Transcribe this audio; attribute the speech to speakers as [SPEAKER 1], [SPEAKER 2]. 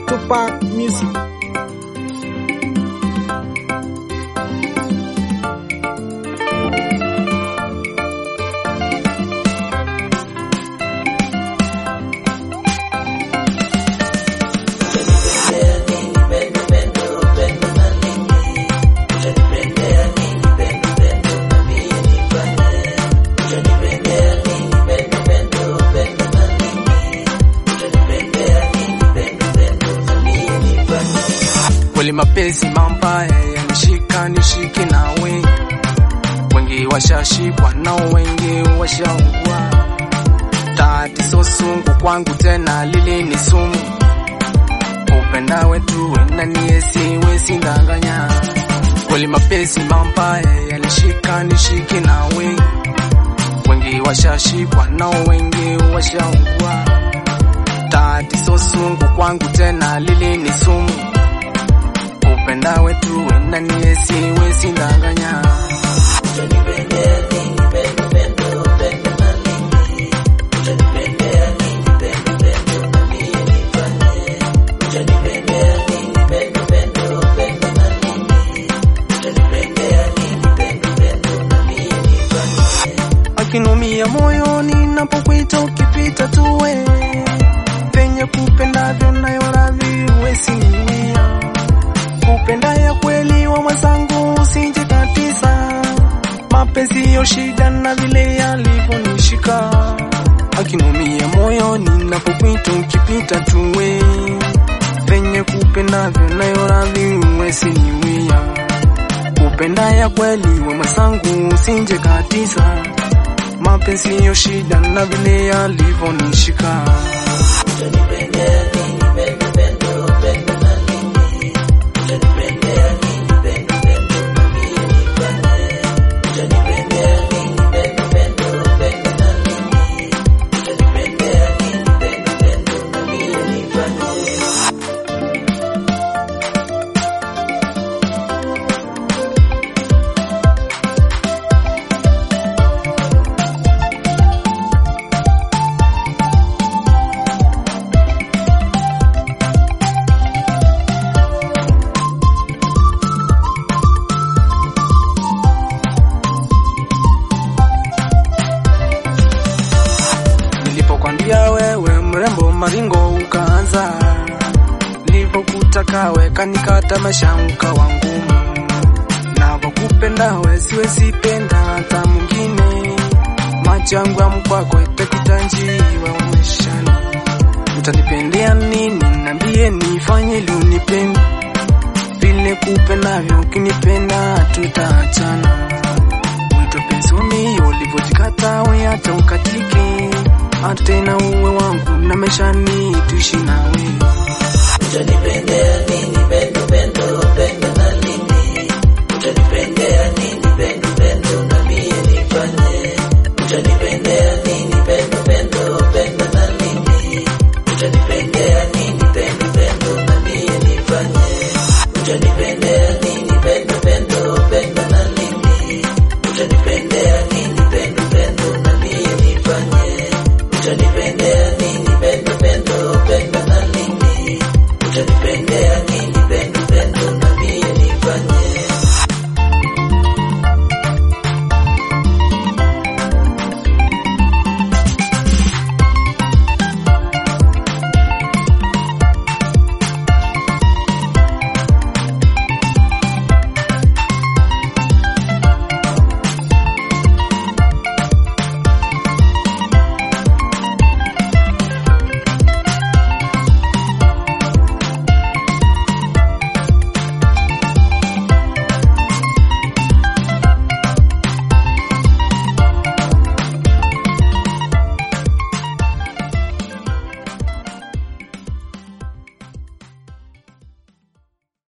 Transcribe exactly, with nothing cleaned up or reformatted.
[SPEAKER 1] Tupac Music.
[SPEAKER 2] Kweli mapenzi mambaya yanishika nishike nawe, wengi washashikwa nao wengi washaugua. Tatizo sungu kwangu tena lili ni sumu, upenda wetu na niesi wesi ndanganya. Kweli mapenzi mambaya yanishika nishike nawe, wengi washashikwa nao wengi washaugua. Tatizo sungu kwangu tena lili ni sumu, upenda wetu na niesi wesi ndanganya. Akinumia moyoni napokuita ukipita tuwe, penye kupendavyo nayo radhi wesi niwia. Kupenda ya kweli wa mwenzangu usinje tatiza, mapenzi yo shida na vile yalivyonishika. Akinumia moyoni napokuita ukipita tuwe, penye kupendavyo nayo radhi wesi niwia. Kupenda ya kweli wa mwenzangu usinje tatiza, mapenzi yo shida na vile yalivyonishika. Nilipokwambia wewe mrembo maringo ukaanza, nilipokutaka we kanikata mashanguka wangu. Navokupenda we siwezi penda hata mwingine, macho yangu ya mkwako itakita njiwa umeshani. Utanipendea nini nambie nifanye ili unipende, vile kupendavyo ukinipenda tutaachana. Wito penzoni ulivyotikata we hata ukatike, hata tena uwe wangu na meshani tuishi nawe.
[SPEAKER 3] Utanipendea nini